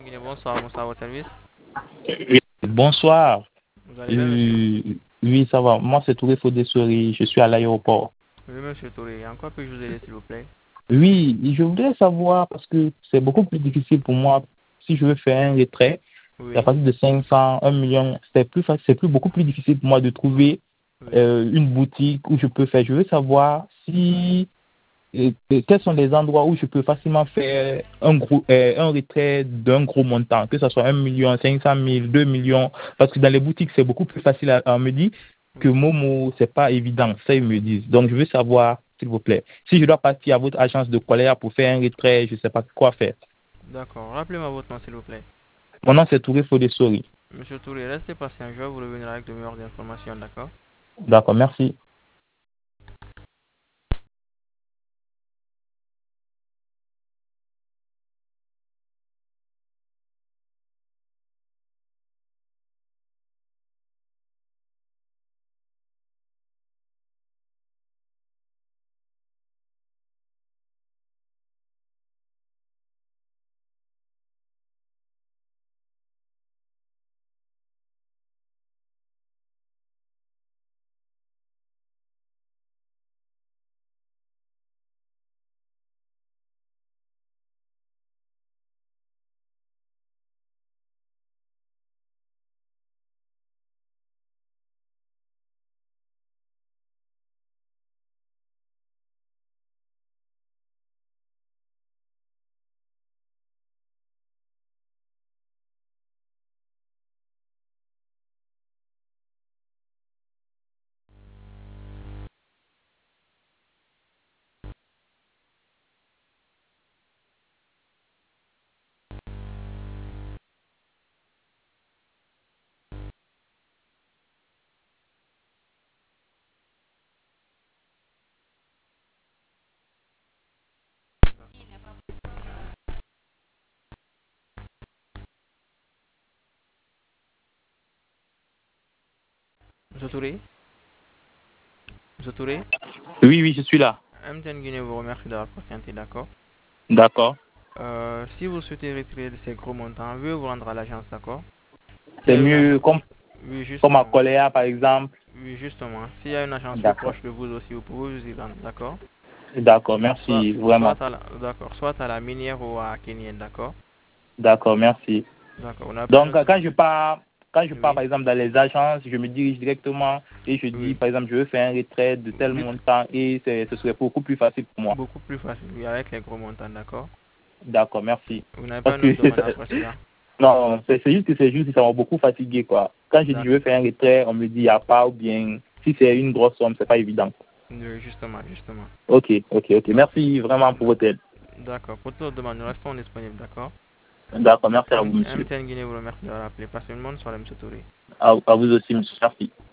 Bonsoir, bonsoir à votre service. Oui, bonsoir. Vous allez bien, monsieur? Oui, ça va. Moi, c'est Touré Fodé-Souris. Je suis à l'aéroport. Oui, monsieur Touré. En quoi puis-je vous aider, s'il vous plaît? Oui, je voudrais savoir parce que c'est beaucoup plus difficile pour moi si je veux faire un retrait. À Oui, partir de 500, 1 million, c'est plus facile, beaucoup plus difficile pour moi de trouver oui. une boutique où je peux faire. Je veux savoir si quels sont les endroits où je peux facilement faire un retrait d'un gros montant, que ce soit 1 million, 500 000, 2 millions, parce que dans les boutiques, c'est beaucoup plus facile à me dire que Oui. Momo, c'est pas évident, ça ils me disent. Donc, je veux savoir, s'il vous plaît, si je dois partir à votre agence de colère pour faire un retrait, je sais pas quoi faire. D'accord. Rappelez-moi votre nom, s'il vous plaît. Mon nom, c'est Touré Fodé-Souris. Monsieur Touré, restez patient. Je vais vous revenir avec de meilleures informations, d'accord? D'accord, merci. Monsieur Touré? Monsieur Touré? Oui, oui, je suis là. MTN Guinée vous remercie d'avoir patienté, d'accord? D'accord. Si vous souhaitez retirer ces gros montants, veuillez vous rendre à l'agence, d'accord? S'il y C'est a une agence... mieux Oui, comme à justement. colère, par exemple. Oui, justement. S'il y a une agence plus D'accord. proche de vous aussi, vous pouvez vous y rendre, d'accord? D'accord, merci, vraiment. D'accord, soit à la minière ou à Kenyan, d'accord? D'accord, merci. D'accord, on appelle Donc, notre... quand je pars, Oui, par exemple, dans les agences, je me dirige directement et je dis, oui. par exemple, je veux faire un retrait de tel Dites montant et ce serait beaucoup plus facile pour moi. beaucoup plus facile, oui, avec les gros montants, d'accord? D'accord, merci. Vous n'avez pas Parce une que, autre demande après cela? non, c'est juste que ça m'a beaucoup fatigué, quoi. Quand je dis je D'accord. veux faire un retrait, on me dit, il n'y a pas, ou bien, si c'est une grosse somme, c'est pas évident. Oui, justement, justement. Ok, ok, ok. Merci vraiment pour votre aide. D'accord. Pour toute autre demande, nous restons disponibles, d'accord? D'accord, merci à vous, monsieur. MTN Guinée vous remercie d'avoir appelé. Passez une bonne soirée, M. Touré. À vous aussi, monsieur. Merci.